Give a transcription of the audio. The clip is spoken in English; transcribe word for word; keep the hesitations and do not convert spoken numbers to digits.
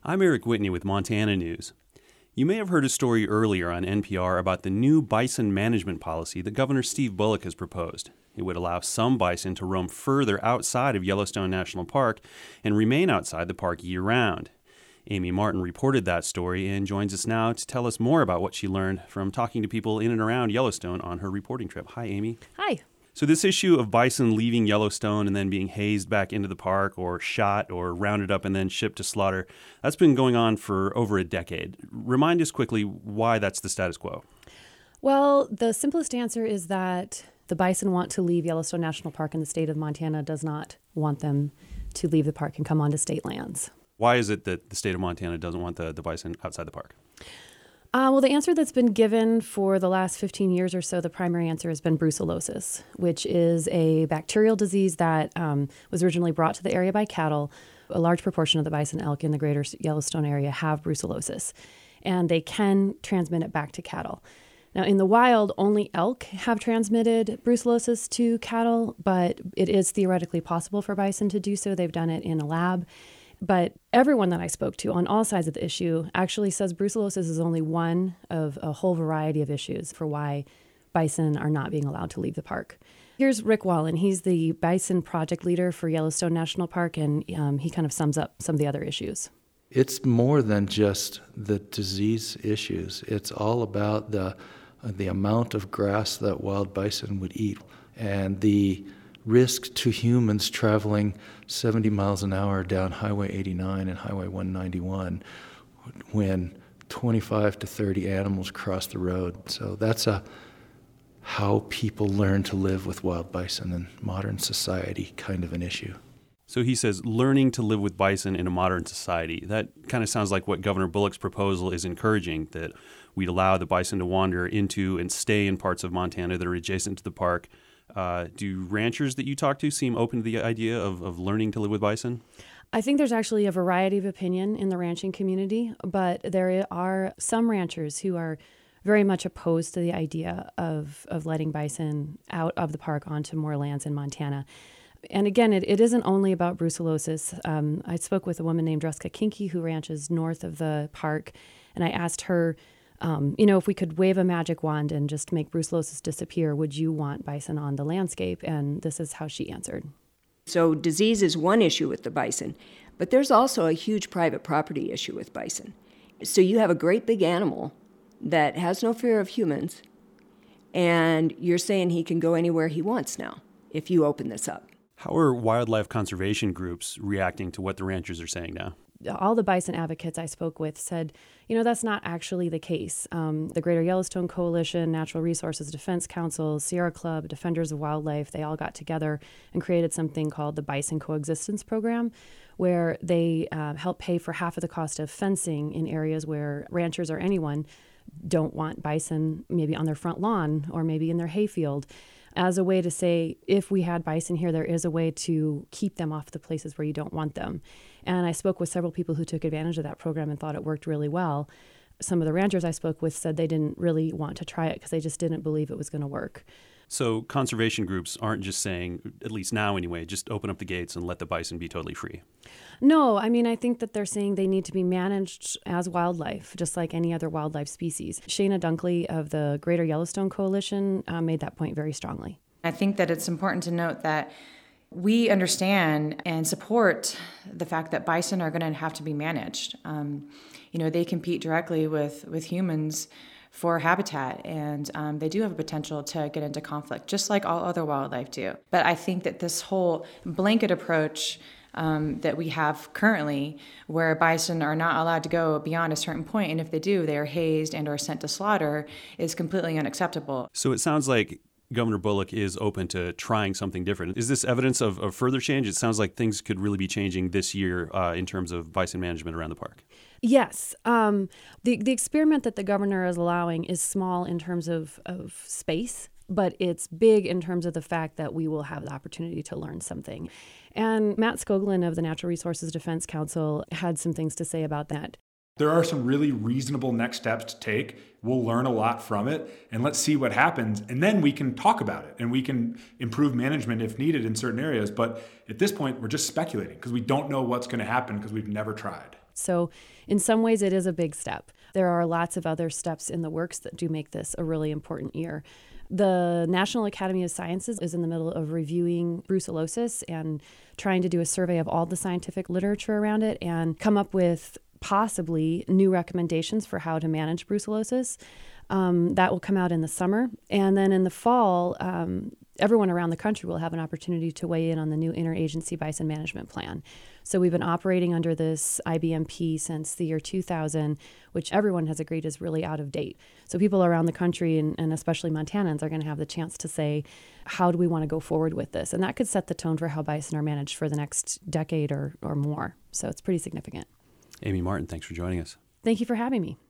I'm Eric Whitney with Montana News. You may have heard a story earlier on N P R about the new bison management policy that Governor Steve Bullock has proposed. It would allow some bison to roam further outside of Yellowstone National Park and remain outside the park year-round. Amy Martin reported that story and joins us now to tell us more about what she learned from talking to people in and around Yellowstone on her reporting trip. Hi, Amy. Hi. So this issue of bison leaving Yellowstone and then being hazed back into the park or shot or rounded up and then shipped to slaughter, that's been going on for over a decade. Remind us quickly why that's the status quo. Well, the simplest answer is that the bison want to leave Yellowstone National Park, and the state of Montana does not want them to leave the park and come onto state lands. Why is it that the state of Montana doesn't want the, the bison outside the park? Uh, well, the answer that's been given for the last fifteen years or so, the primary answer has been brucellosis, which is a bacterial disease that um, was originally brought to the area by cattle. A large proportion of the bison elk in the greater Yellowstone area have brucellosis, and they can transmit it back to cattle. Now, in the wild, only elk have transmitted brucellosis to cattle, but it is theoretically possible for bison to do so. They've done it in a lab. But everyone that I spoke to on all sides of the issue actually says brucellosis is only one of a whole variety of issues for why bison are not being allowed to leave the park. Here's Rick Wallen. He's the bison project leader for Yellowstone National Park, and um, he kind of sums up some of the other issues. It's more than just the disease issues. It's all about the the amount of grass that wild bison would eat and the risk to humans traveling seventy miles an hour down Highway eighty-nine and Highway one ninety-one when twenty-five to thirty animals cross the road. So that's a how people learn to live with wild bison in modern society kind of an issue. So he says learning to live with bison in a modern society. That kind of sounds like what Governor Bullock's proposal is encouraging, that we'd allow the bison to wander into and stay in parts of Montana that are adjacent to the park. Uh, do ranchers that you talk to seem open to the idea of, of learning to live with bison? I think there's actually a variety of opinion in the ranching community, but there are some ranchers who are very much opposed to the idea of, of letting bison out of the park onto more lands in Montana. And again, it, it isn't only about brucellosis. Um, I spoke with a woman named Dreska Kinke who ranches north of the park, and I asked her, Um, you know, if we could wave a magic wand and just make brucellosis disappear, would you want bison on the landscape? And this is how she answered. So disease is one issue with the bison, but there's also a huge private property issue with bison. So you have a great big animal that has no fear of humans, and you're saying he can go anywhere he wants now if you open this up. How are wildlife conservation groups reacting to what the ranchers are saying now? All the bison advocates I spoke with said, you know, that's not actually the case. Um, the Greater Yellowstone Coalition, Natural Resources Defense Council, Sierra Club, Defenders of Wildlife, they all got together and created something called the Bison Coexistence Program, where they uh, help pay for half of the cost of fencing in areas where ranchers or anyone don't want bison maybe on their front lawn or maybe in their hayfield, as a way to say, if we had bison here, there is a way to keep them off the places where you don't want them. And I spoke with several people who took advantage of that program and thought it worked really well. Some of the ranchers I spoke with said they didn't really want to try it because they just didn't believe it was going to work. So conservation groups aren't just saying, at least now anyway, just open up the gates and let the bison be totally free. No, I mean, I think that they're saying they need to be managed as wildlife, just like any other wildlife species. Shana Dunkley of the Greater Yellowstone Coalition uh, made that point very strongly. I think that it's important to note that we understand and support the fact that bison are going to have to be managed. Um, you know, they compete directly with, with humans for habitat, and um, they do have a potential to get into conflict, just like all other wildlife do. But I think that this whole blanket approach um, that we have currently, where bison are not allowed to go beyond a certain point, and if they do, they are hazed and or sent to slaughter, is completely unacceptable. So it sounds like Governor Bullock is open to trying something different. Is this evidence of, of further change? It sounds like things could really be changing this year uh, in terms of bison management around the park. Yes. Um, the, the experiment that the governor is allowing is small in terms of, of space, but it's big in terms of the fact that we will have the opportunity to learn something. And Matt Skoglund of the Natural Resources Defense Council had some things to say about that. There are some really reasonable next steps to take. We'll learn a lot from it, and let's see what happens. And then we can talk about it, and we can improve management if needed in certain areas. But at this point, we're just speculating because we don't know what's going to happen because we've never tried. So in some ways, it is a big step. There are lots of other steps in the works that do make this a really important year. The National Academy of Sciences is in the middle of reviewing brucellosis and trying to do a survey of all the scientific literature around it and come up with possibly new recommendations for how to manage brucellosis. Um, that will come out in the summer. And then in the fall, um, everyone around the country will have an opportunity to weigh in on the new Interagency Bison Management Plan. So we've been operating under this I B M P since the year two thousand, which everyone has agreed is really out of date. So people around the country, and, and especially Montanans, are going to have the chance to say, how do we want to go forward with this? And that could set the tone for how bison are managed for the next decade or, or more. So it's pretty significant. Amy Martin, thanks for joining us. Thank you for having me.